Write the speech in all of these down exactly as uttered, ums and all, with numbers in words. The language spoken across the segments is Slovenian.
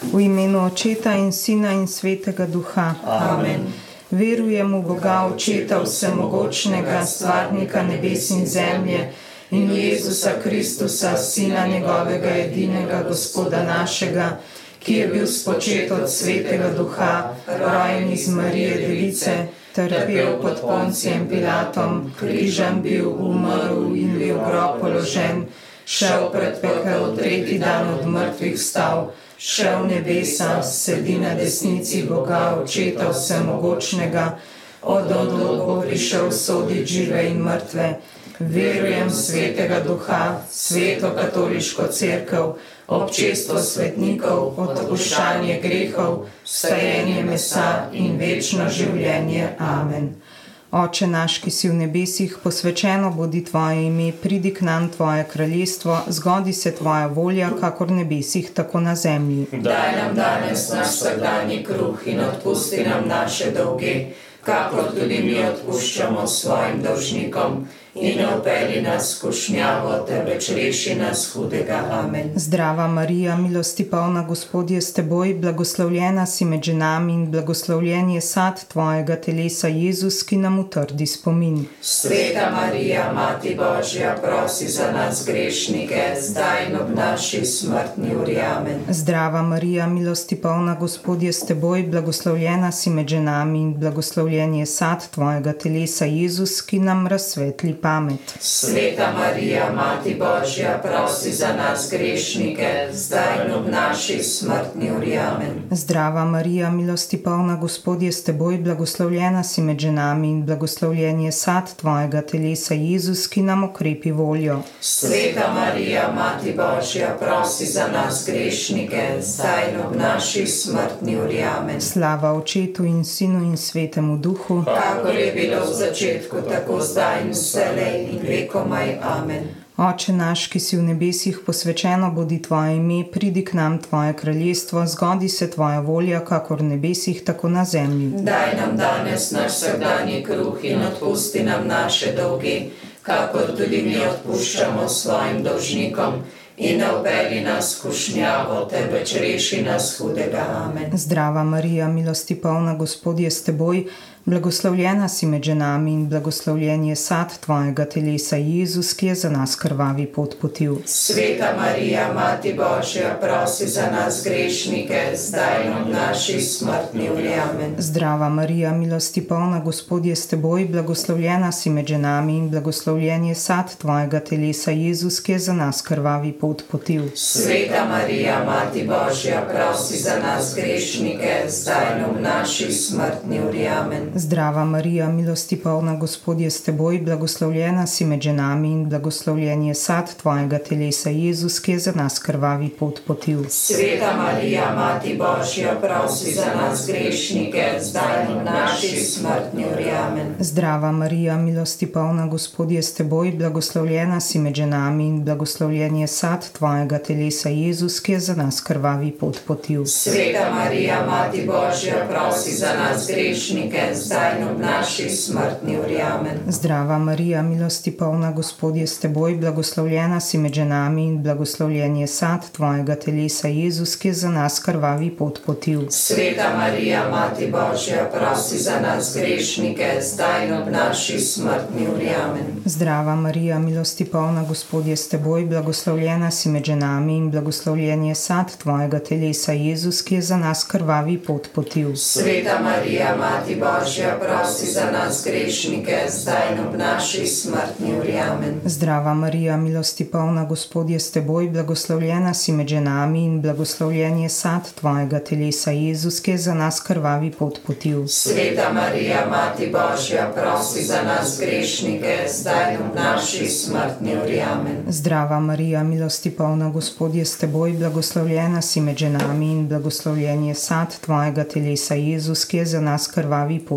V imenu Očeta in Sina in Svetega Duha. Amen. Verujem v Boga Očeta vsemogočnega, stvarnika nebes in zemlje, in v Jezusa Kristusa, Sina njegovega edinega, Gospoda našega, ki je bil spočet od Svetega Duha, rojen iz Marije Device, trpel pod Poncijem Pilatom, križan bil, umrl in bil v grob položen, šel pred pekel, tretji dan od mrtvih vstal, šel v nebesa, sedi na desnici Boga Očeta vsemogočnega, od odlog bo prišel sodit žive in mrtve. Verujem v Svetega Duha, Sveto katoliško cerkev, občestvo svetnikov, odpuščanje grehov, vstajenje mesa in večno življenje. Amen. Oče naš, ki si v nebesih, posvečeno bodi tvoje ime, pridi k nam tvoje kraljestvo, zgodi se tvoja volja, kakor v nebesih, tako na zemlji. Daj nam danes naš vsakdanji kruh in odpusti nam naše dolge, kakor tudi mi odpuščamo svojim dolžnikom. In ne vpelji nas v skušnjavo, temveč reši nas hudega. Amen. Zdrava Marija, milosti polna, Gospod je s teboj, blagoslovljena si med ženami in blagoslovljen je sad tvojega telesa, Jezus, ki nam utrdi spomin. Sveta Marija, Mati Božja, prosi za nas grešnike, zdaj in ob naši smrtni uri. Amen. Zdrava Marija, milosti polna, Gospod je s teboj, blagoslovljena si med ženami in blagoslovljen je sad tvojega telesa, Jezus, ki nam razsvetli pamet. Sveta Marija, Mati Božja, prosi za nas grešnike, zdaj in ob naši smrtni uri. Amen. Zdrava Marija, milosti polna, Gospod je s teboj, blagoslovljena si med ženami in blagoslovljen je sad tvojega telesa, Jezus, ki nam okrepi voljo. Sveta Marija, Mati Božja, prosi za nas grešnike, zdaj in ob naši smrtni uri. Amen. Slava Očetu in Sinu in Svetemu Duhu, kakor je bilo v začetku, tako zdaj in vse in vekomaj. Amen. Oče naš, ki si v nebesih, posvečeno bodi tvoje ime, pridi k nam tvoje kraljestvo, zgodi se tvoja volja, kakor v nebesih, tako na zemlji. Daj nam danes naš vsakdanji kruh in odpusti nam naše dolge, kakor tudi mi odpuščamo svojim dolžnikom. In ne vpelji nas v skušnjavo, temveč reši nas hudega. Amen. Zdrava Marija, milosti polna, Gospod je s teboj, blagoslovljena si med ženami in blagoslovljen je sad tvojega telesa, Jezus, ki je za nas krvavi pot potil. Sveta Marija, Mati Božja, prosi za nas grešnike, zdaj in ob naši smrtni uri. Amen. Zdrava Marija, milosti polna, Gospod je s teboj, blagoslovljena si med ženami in blagoslovljen je sad tvojega telesa, Jezus, ki je za nas krvavi pot potil. Sveta Marija, Mati Božja, prosi za nas grešnike, zdaj in ob naši smrtni uri. Amen. Zdrava Marija, milosti polna, Gospod je s teboj, blagoslovljena si med ženami in blagoslovljen je sad tvojega telesa, Jezus, ki je za nas krvavi pot potil. Sveta Marija, Mati Božja, prosi za nas grešnike, zdaj in ob naši smrtni uri. Amen. Zdrava Marija, milosti polna, Gospod je s teboj, blagoslovljena si med ženami in blagoslovljen je sad tvojega telesa, Jezus, ki je za nas krvavi pot potil. Sveta Marija, Mati Božja, prosi za nas grešnike, zdaj in ob naši smrtni uri. Amen. Zdrava Marija, milosti polna, Gospod je s teboj, blagoslovljena si med ženami in blagoslovljen je sad tvojega telesa, Jezus, ki je za nas krvavi pot potil. Sveta Marija, Mati Božja, prosi za nas grešnike, zdaj in ob naši smrtni uri. Amen. Zdrava Marija, milosti polna, Gospod je s teboj, blagoslovljena si med ženami in blagoslovljen je sad tvojega telesa, Jezus, ki je za nas krvavi pot potil. Sveta Marija, Mati Božja, prosi za nas grešnike, zdaj in ob naši smrtni uri. Amen. Zdrava Marija, milosti polna, Gospod je s teboj, blagoslovljena si med ženami in blagoslovljen je sad tvojega telesa, Jezus, ki je za nas krvavi pot potil. Sveta Marija, Mati Božja, prosi za nas grešnike, zdaj in ob naši smrtni uri. Amen. Zdrava Marija, milosti polna, Gospod je s teboj, blagoslovljena si med ženami in blagoslovljen je sad tvojega telesa, Jezus, ki je za nas krvavi pot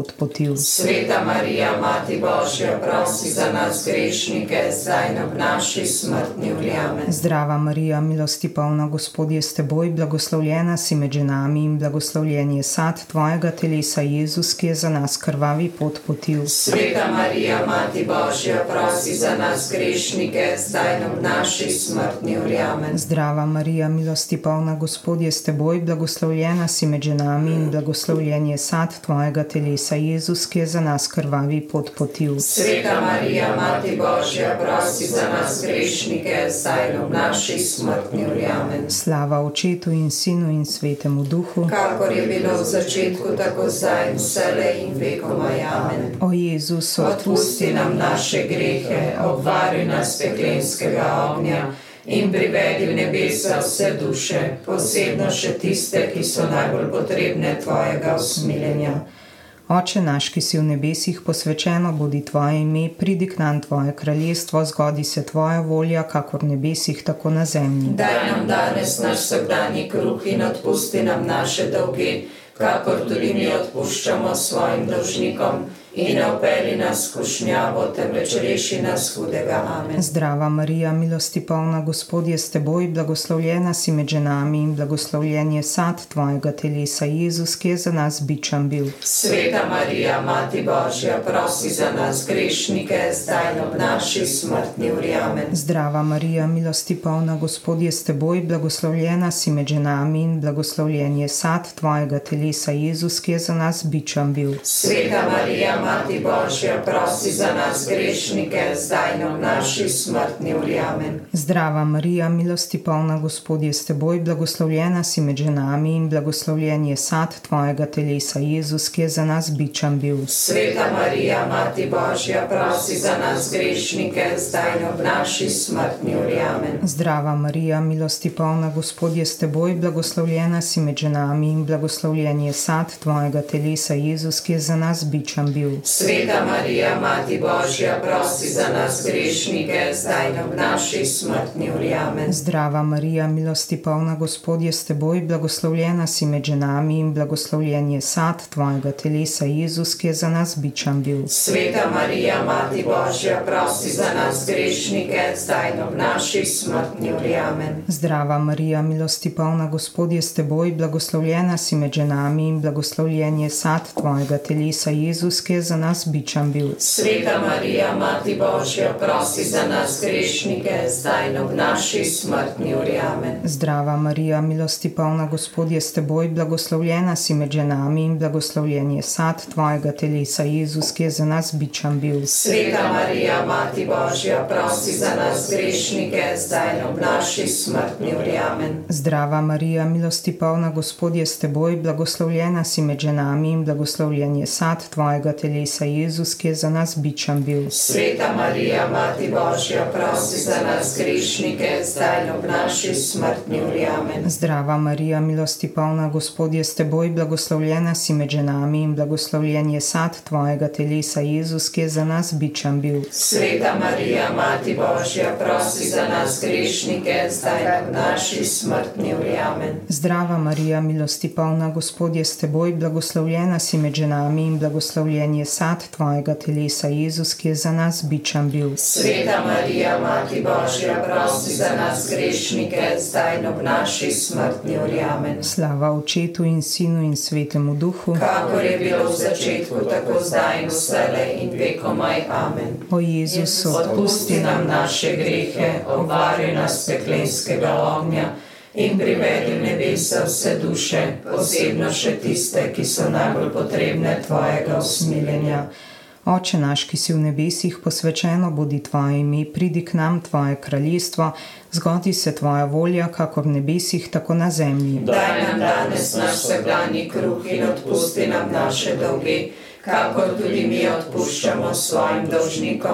pot potil. Sveta Marija, Mati Božja, prosi za nas grešnike, zdaj in ob naši smrtni uri. Amen. Zdrava Marija, milosti polna, Gospod je s teboj, blagoslovljena si med ženami in blagoslovljen je sad tvojega telesa, Jezus, ki je za nas krvavi pot potil. Sveta Marija, Mati Božja, prosi za nas grešnike, zdaj in ob naši smrtni uri. Amen. Zdrava Marija, milosti polna, Gospod je s teboj, blagoslovljena si med ženami in blagoslovljen je sad tvojega telesa, Jezus, ki je za nas krvavi pot potil. Sveta Marija, Mati Božja, prosi za nas grešnike, zdaj in ob naši smrtni uri. Amen. Slava Očetu in Sinu in Svetemu Duhu, kakor je bilo v začetku, tako zdaj in vselej in vekomaj. Amen. O Jezus, odpusti nam naše grehe, obvari nas peklenskega ognja in privedi v nebesa vse duše, posebno še tiste, ki so najbolj potrebne tvojega usmiljenja. Oče naš, ki si v nebesih, posvečeno bodi tvoje ime, pridi k nam tvoje kraljestvo, zgodi se tvoja volja, kakor v nebesih, tako na zemlji. Daj nam danes naš vsakdanji kruh in odpusti nam naše dolge, kakor tudi mi odpuščamo svojim dolžnikom. In ne vpelji nas v skušnjavo, temveč reši nas hudega. Amen. Zdrava Marija, milosti polna, Gospod je s teboj, blagoslovljena si med ženami in blagoslovljen je sad tvojega telesa, Jezus, ki je za nas bičan bil. Sveta Marija, Mati Božja, prosi za nas grešnike, zdaj in ob naši smrtni uri. Amen. Zdrava Marija, milosti polna, Gospod je s teboj, blagoslovljena si med ženami in blagoslovljen je sad tvojega telesa, Jezus, ki je za nas bičan bil. Sveta Marija, Mati Božja, prosi za nas grešnike, zdaj in ob naši smrtni uri. Amen. Zdrava Marija, milosti polna, Gospod je s teboj, blagoslovljena si med ženami in blagoslovljen je sad tvojega telesa, Jezus, ki je za nas bičan bil. Sveta Marija, Mati Božja, prosi za nas grešnike, zdaj in ob naši smrtni uri. Amen. Zdrava Marija, milosti polna, Gospod je s teboj, blagoslovljena si med ženami in blagoslovljen je sad tvojega telesa, Jezus, ki je za nas bičan bil. Sveta Marija, Mati Božja, prosi za nas grešnike, zdaj in ob naši smrtni uri. Amen. Zdrava Marija, milosti polna, Gospod je s teboj, blagoslovljena si med ženami in blagoslovljen je sad tvojega telesa, Jezus, ki je za nas bičan bil. Sveta Marija, Mati Božja, prosi za nas grešnike, zdaj in ob naši smrtni uri. Amen. Zdrava Marija, milosti polna, Gospod je s teboj, blagoslovljena si med ženami in blagoslovljen je sad tvojega telesa, Jezus, ki je za nas bičan bil. Sveta Marija, Mati Božja, prosi za nas grešnike, zdaj in ob naši smrtni uri. Amen. Zdrava Marija, milosti polna, Gospod je s teboj, blagoslovljena si med ženami in blagoslovljen je sad tvojega telesa, Jezus, ki je za nas bičan bil. Sveta Marija, Mati Božja, prosi za nas grešnike, zdaj in ob naši smrtni uri. Amen. Zdrava Marija, milosti polna, Gospod je s teboj, blagoslovljena si med ženami in blagoslovljen je sad tvojega telesa, Jezus, ki je za nas bičan bil. Sveta Marija, Mati Božja, prosi za nas grešnike, zdaj in ob naši smrtni uri. Amen. Zdrava Marija, milosti polna, Gospod je s teboj, blagoslovljena si med ženami in blagoslovljen je sad tvojega telesa, Jezus, ki je za nas bičan bil. Sveta Marija, Mati Božja, prosi za nas grešnike, zdaj in ob naši smrtni uri. Amen. Zdrava Marija, milosti polna, Gospod je s teboj, blagoslovljena si med ženami in blagoslovljen je sad tvojega telesa, Jezus, ki je za nas bičan bil. Sveta Marija, Mati Božja, prosi za nas grešnike, zdaj in ob naši smrtni uri. Amen. Slava Očetu in Sinu in Svetemu Duhu, kakor je bilo v začetku, tako zdaj in vselej in vekomaj. Amen. O Jezus, odpusti nam naše grehe, obvari nas peklenskega ognja in privedi v nebesa vse duše, posebno še tiste, ki so najbolj potrebne tvojega usmiljenja. Oče naš, ki si v nebesih, posvečeno bodi tvoje ime, pridi k nam tvoje kraljestvo, zgodi se tvoja volja, kakor v nebesih, tako na zemlji. Daj nam danes naš vsakdanji kruh in odpusti nam naše dolge, kakor tudi mi odpuščamo svojim dolžnikom.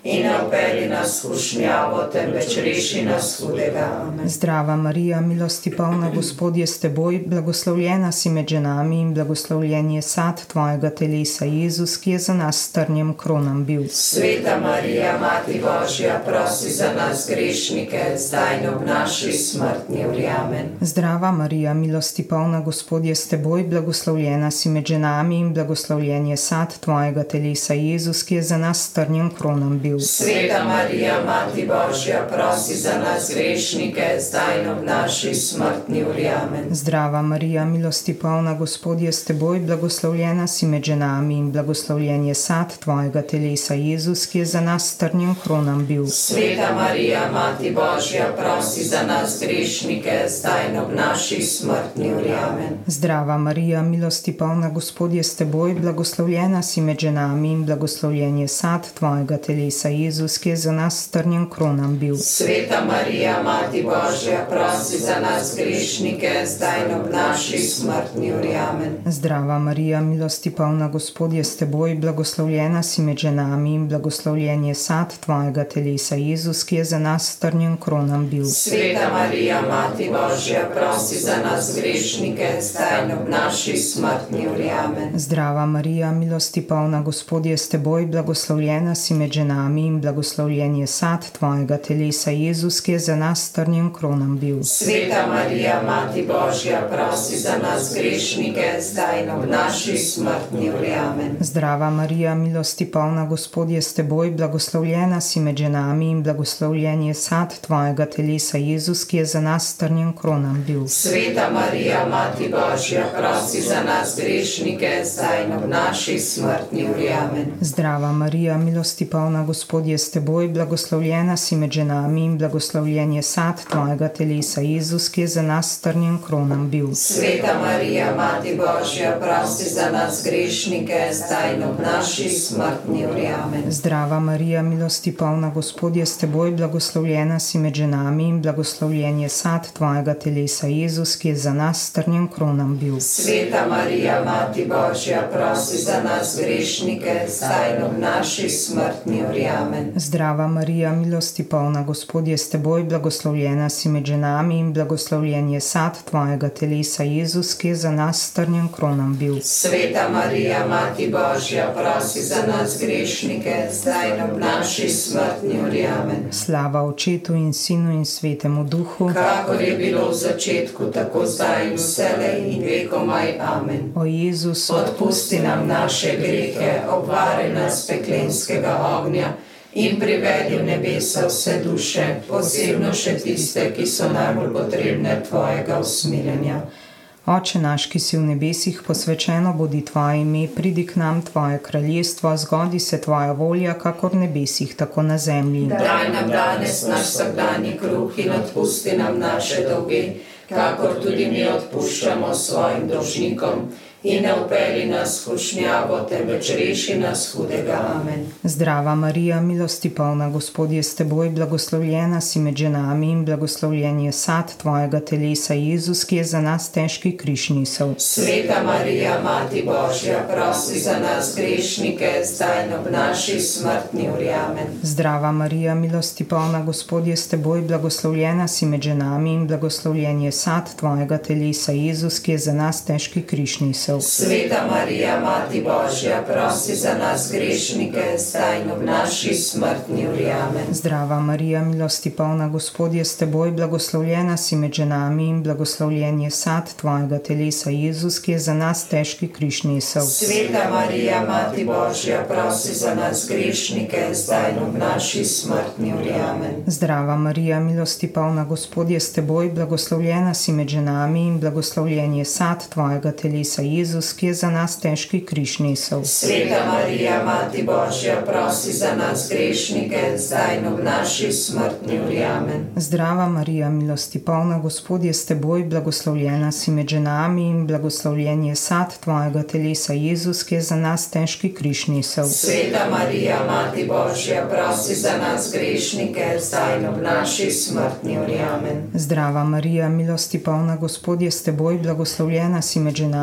in ne vpelji nas v skušnjavo, temveč reši nas hudega. Amen. Zdrava Marija, milosti polna, Gospod je s teboj, blagoslovljena si med ženami in blagoslovljen je sad tvojega telesa, Jezus, ki je za nas s trnjem kronan bil. Sveta Marija, Mati Božja, prosi za nas grešnike, zdaj in ob naši smrtni uri. Amen. Zdrava Marija, milosti polna, Gospod je s teboj, blagoslovljena si med ženami in blagoslovljen je sad tvojega telesa, Jezus, ki je za nas s trnjem kronan bil. Sveta Marija, Mati Božja, prosi za nas grešnike, zdaj in ob naši smrtni uri. Amen. Zdrava Marija, milosti polna, Gospod je s teboj, blagoslovljena si med ženami in blagoslovljen je sad tvojega telesa, Jezus, ki je za nas s trnjem kronan bil. Sveta Marija, Mati Božja, prosi za nas grešnike, zdaj in ob naši smrtni uri. Amen. Zdrava Marija, milosti polna, Gospod je s teboj, blagoslovljena si med ženami in blagoslovljen je sad tvojega telesa, Jezus, ki je za nas s trnjem kronan bil. Sveta Marija, Mati Božja, prosi za nas grešnike, zdaj in ob naši smrtni uri. Amen. Zdrava Marija, milosti polna, Gospod je s teboj, blagoslovljena si med ženami in blagoslovljen je sad tvojega telesa, Jezus, ki je za nas s trnjem kronan bil. Sveta Marija, Mati Božja, prosi za nas grešnike, zdaj in ob naši smrtni uri. Amen. Zdrava Marija, milosti polna, Gospod je s teboj, blagoslovljena si med ženami in blagoslovljen je sad tvojega telesa, Jezus, ki je za nas s trnjem kronan bil. Sveta Marija, Mati Božja, prosi za nas grešnike, zdaj in ob naši smrtni uri. Amen. Zdrava Marija, milosti polna, Gospod je s teboj, blagoslovljena si med ženami in blagoslovljen je sad tvojega telesa, Jezus, ki je za nas s trnjem kronan bil. Sveta Marija, Mati Božja, prosi za nas grešnike, zdaj in ob naši smrtni uri. Amen. Zdrava Marija, milosti polna, Gospod je s teboj, blagoslovljena si med ženami in blagoslovljen je sad tvojega telesa, Jezus, ki je za nas s trnjem kronan bil. Sveta Marija, Mati Božja, prosi za nas grešnike, zdaj in ob naši smrtni uri. Amen. Zdrava Marija, milosti polna, Gospod je s teboj, blagoslovljena si med ženami in blagoslovljen je sad tvojega telesa, Jezus, ki je za nas s trnjem kronan bil. Sveta Marija, Mati Božja, prosi za nas grešnike, zdaj in ob naši smrtni uri. Amen. Zdrava Marija, milosti polna, Gospod je s teboj, blagoslovljena si med ženami in blagoslovljen je sad tvojega telesa, Jezus, ki je za nas s trnjem kronan bil. Sveta Marija, Mati Božja, prosi za nas grešnike, zdaj in ob naši smrtni uri. Amen. Slava Očetu in Sinu in Svetemu Duhu, kakor je bilo v začetku, tako zdaj in vselej in vekomaj. Amen. o Jezus, Odpusti nam naše grehe, obvari nas peklenskega ognja in privedi v nebesa vse duše, posebno še tiste, ki so najbolj potrebne tvojega usmiljenja. Oče naš, ki si v nebesih, posvečeno bodi tvoje ime, pridi k nam tvoje kraljestvo, zgodi se tvoja volja, kakor v nebesih, tako na zemlji. Daj nam danes naš vsakdanji kruh in odpusti nam naše dolge, kakor tudi mi odpuščamo svojim dolžnikom. In ne vpelji nas v skušnjavo, temveč reši nas hudega. Amen. Zdrava Marija, milosti polna, Gospod je s teboj, blagoslovljena si med ženami in blagoslovljen je sad tvojega telesa, Jezus, ki je za nas težki križ nesel. Sveta Marija, Mati Božja, prosi za nas grešnike, zdaj in ob naši smrtni uri. Amen. Zdrava Marija, milosti polna, Gospod je s teboj, blagoslovljena si med ženami in blagoslovljen je sad tvojega telesa, Jezus, ki je za nas težki križ nesel. Sveta Marija, Mati Božja, prosi za nas grešnike, zdaj in ob naši smrtni uri. Amen. Zdrava Marija, milosti polna, Gospod je s teboj, blagoslovljena si med ženami in blagoslovljen je sad tvojega telesa, Jezus, ki je za nas težki križ nesel. Sveta Marija, Mati Božja, prosi za nas grešnike, zdaj in ob naši smrtni uri. Amen. Zdrava Marija, milosti polna, Gospod je s teboj, blagoslovljena si med ženami in blagoslovljen je sad tvojega telesa, Jezus, ki je za nas težki križ nesel. Sveta Marija, Mati Božja, prosi za nas grešnike, zdaj in ob naši smrtni uri. Amen. Zdrava Marija, milosti polna, Gospod je s teboj, blagoslovljena si med ženami in blagoslovljen je sad tvojega telesa, Jezus, ki je za nas težki križ nesel. Sveta Marija, Mati Božja, prosi za nas grešnike, zdaj in ob naši smrtni uri. Amen. Zdrava Marija, milosti polna, Gospod je s teboj, blagoslovljena si med ženami in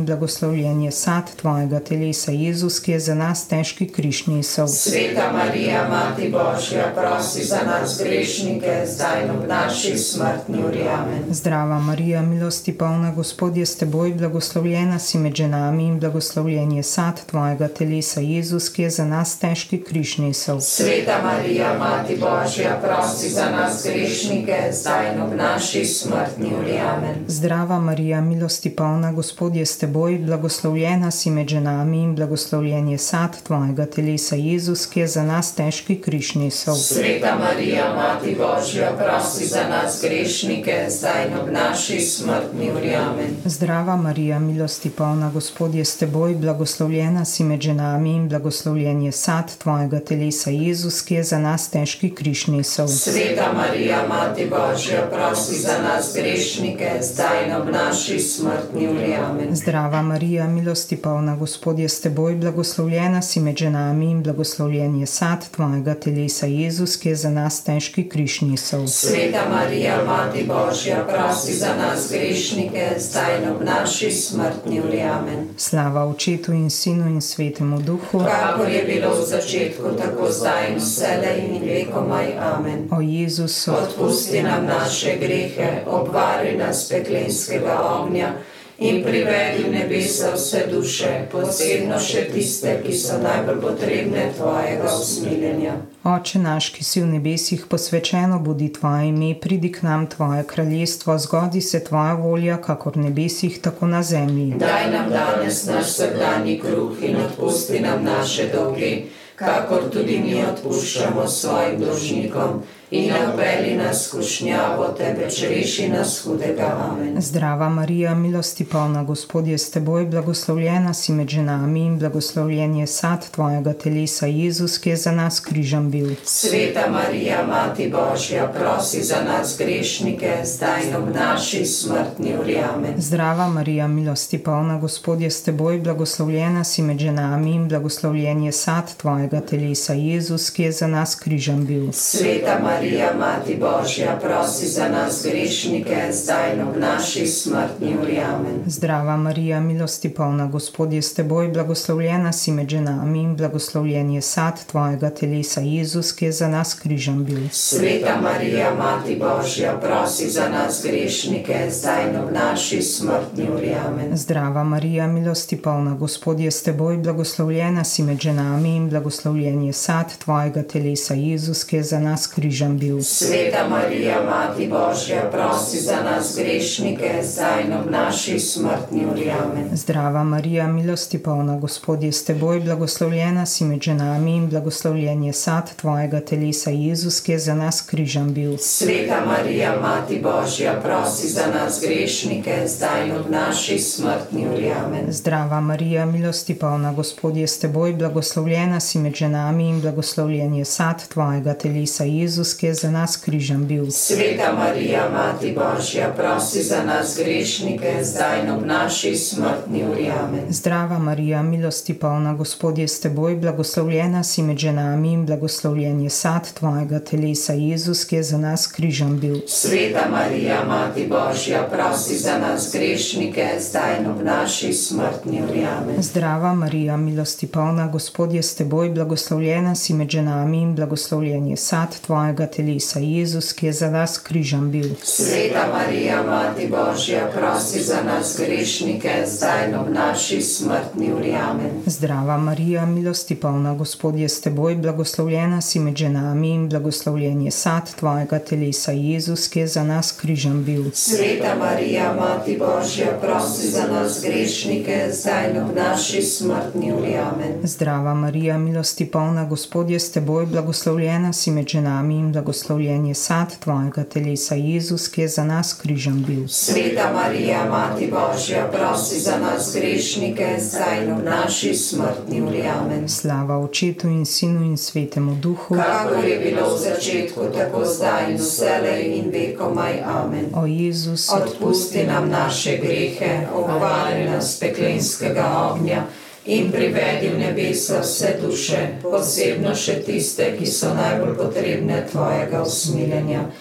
blagoslovljen je sad tvojega telesa, Jezus, ki je za nas težki križ nesel. Sveta Marija, Mati Božja, prosi za nas grešnike, zdaj in ob naši smrtni uri. Amen. Zdrava Marija, milosti polna, Gospod je s teboj, blagoslovljena si med ženami in blagoslovljen je sad tvojega telesa, Jezus, ki je za nas težki križ nesel. Sveta Marija, Mati Božja, prosi za nas grešnike, zdaj in ob naši smrtni uri. Amen. Zdrava Marija, milosti polna, Gospod je s teboj, blagoslovljena si med ženami in blagoslovljen je sad tvojega telesa, Jezus, ki je za nas težki križ nesel. Sveta Marija, Mati Božja, prosi za nas grešnike, zdaj in ob naši smrtni uri. Amen. Zdrava Marija, milosti polna, Gospod je s teboj, blagoslovljena si med ženami in blagoslovljen je sad tvojega telesa, Jezus, ki je za nas težki križ nesel. Sveta Marija, Mati Božja, prosi za nas grešnike, zdaj in ob naši smrtni uri. Amen. Zdrava Marija, milosti polna, Gospod je s teboj, blagoslovljena si med ženami in blagoslovljen je sad tvojega telesa, Jezus, ki je za nas težki križ nesel. Sveta Marija, Mati Božja, prosi za nas grešnike, zdaj in ob naši smrtni uri. Amen. Slava Očetu in Sinu in Svetemu Duhu, kakor je bilo v začetku, tako zdaj in vselej in vekomaj. Amen. o Jezus, Odpusti nam naše grehe, obvari nas peklenskega ognja in privedi v nebesa vse duše, posebno še tiste, ki so najbolj potrebne tvojega usmiljenja. Oče naš, ki si v nebesih, posvečeno bodi tvoje ime, pridi k nam tvoje kraljestvo, zgodi se tvoja volja, kakor v nebesih, tako na zemlji. Daj nam danes naš vsakdanji kruh in odpusti nam naše dolge, kakor tudi mi odpuščamo svojim dolžnikom. In ne vpelji nas v skušnjavo, temveč reši nas hudega. Amen. Zdrava Marija, milosti polna, Gospod je s teboj, blagoslovljena si med ženami in blagoslovljen je sad tvojega telesa, Jezus, ki je za nas križem bil. Sveta Marija, Mati Božja, prosi za nas grešnike, zdaj in ob naši smrtni uri. Amen. Zdrava Marija, milosti polna, Gospod je s teboj, blagoslovljena si med ženami in blagoslovljen je sad tvojega telesa, Jezus, ki je za nas križem bil. Sveta Marija, Mati Božja, prosi za nas grešnike, zdaj in ob naši smrtni uri. Amen. Zdrava Marija, milosti polna, Gospod je s teboj, blagoslovljena si med ženami in blagoslovljen je sad tvojega telesa, Jezus, ki je za nas križem bil. Sveta Marija, Mati Božja, prosi za nas grešnike, zdaj in ob naši smrtni uri. Amen. Zdrava Marija, milosti polna, Gospod je s teboj, blagoslovljena si med ženami in blagoslovljen je sad tvojega telesa, Jezus, ki je za nas križem bil. Sveta Marija, Mati Božja, prosi za nas grešnike, zdaj in ob naši smrtni uri. Amen. Zdrava Marija, milosti polna, Gospod je s teboj, blagoslovljena si med ženami in blagoslovljen je sad tvojega telesa, Jezus, ki je za nas križem bil. Sveta Marija, Mati Božja, prosi za nas grešnike, zdaj in ob naši smrtni uri. Amen. Zdrava Marija, milosti polna, Gospod je s teboj, blagoslovljena si med ženami in blagoslovljen je sad tvojega telesa, Jezus, ki je za nas križem bil. Sveta Marija, Mati Božja, prosi za nas grešnike, zdaj in ob naši smrtni uri. Amen. Zdrava Marija, milosti polna, Gospod je s teboj, blagoslovljena si med ženami in blagoslovljen je sad tvojega telesa, Jezus, ki je za nas križem bil. Sveta Marija, Mati Božja, prosi za nas grešnike, zdaj in ob naši smrtni uri. Amen. Zdrava Marija, milosti polna, Gospod je s teboj, blagoslovljena si med ženami in blagoslovljen je sad tvojega telesa, Jezus, ki je za nas križem bil. Sveta Marija, Mati Božja, prosi za nas grešnike, zdaj in ob naši smrtni uri. Amen. Zdrava Marija, milosti polna, Gospod je s teboj, blagoslovljena si med ženami in blagoslovljen je sad tvojega telesa, Jezus, ki je za nas križem bil. Sveta Marija, Mati Božja, prosi za nas grešnike, zdaj in ob naši smrtni uri. Amen. Zdrava Marija, milosti polna, Gospod je s teboj, blagoslovljena si med ženami in blagoslovljen je sad tvojega telesa, Jezus, ki je za nas križem bil. Sveta Marija, Mati Božja, prosi za nas grešnike, zdaj in ob naši smrtni uri. Amen. Slava Očetu in Sinu in Svetemu Duhu, kakor je bilo v začetku, tako zdaj in vselej in vekomaj. Amen. o Jezus, Odpusti nam naše grehe, obvari nas peklenskega ognja in privedi v nebesa vse duše, posebno še tiste, ki so najbolj potrebne tvojega usmiljenja.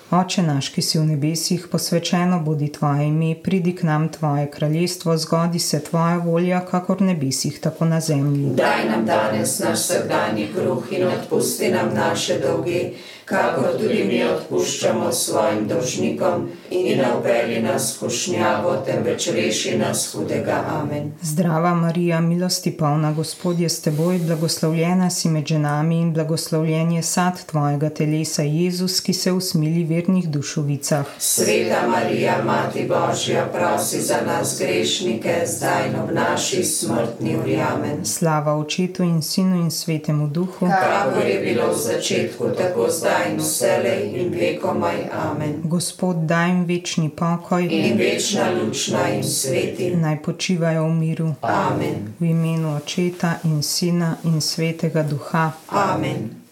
Oče naš, ki si v nebesih, posvečeno bodi tvoje ime, pridi k nam tvoje kraljestvo, zgodi se tvoja volja, kakor v nebesih, tako na zemlji. Daj nam danes naš vsakdanji kruh in odpusti nam naše dolge, kakor tudi mi odpuščamo svojim dolžnikom, in ne vpelji nas v skušnjavo, temveč reši nas hudega. Amen. Zdrava Marija, milosti polna, Gospod je s teboj, blagoslovljena si med ženami in blagoslovljen je sad tvojega telesa, Jezus, ki se usmili vernih dušovicah. Sveta Marija, Mati Božja, prosi za nas grešnike, zdaj in ob naši smrtni uri. Amen. Slava Očetu in Sinu in Svetemu Duhu, kakor je bilo v začetku, tako zdaj in vselej in vekomaj. Amen. Gospod, daj jim večni pokoj in večna luč naj jim sveti. Naj počivajo v miru. Amen. V imenu Očeta in Sina in Svetega Duha. Amen.